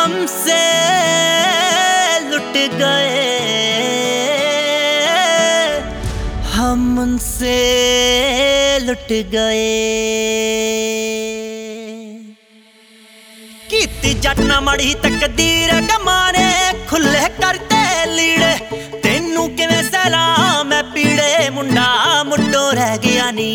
हमसे लुट गए, हम उनसे लुट गए। कीती जट ना मड़ी तकदीर कमाने खुले करते लीड़े, तेनू किवें सलाम मैं पीड़े मुंडा मुंडो रह गया नी।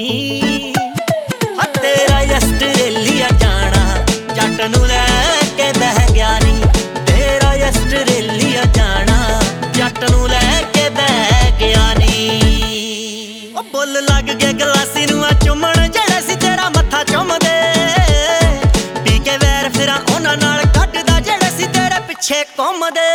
तेरा ऑस्ट्रेलिया जाना जट नू लैके बह गया नी, तेरा ऑस्ट्रेलिया जाना जट नू लैके बह गया नी। ओ बुल लग गए गलासी नू चुमण जेड़े सी तेरा मत्था चुमदे, पी के वैर फिरां उन्हां नाल कड्डदा जेड़े सी तेरे पिछे घुमदे।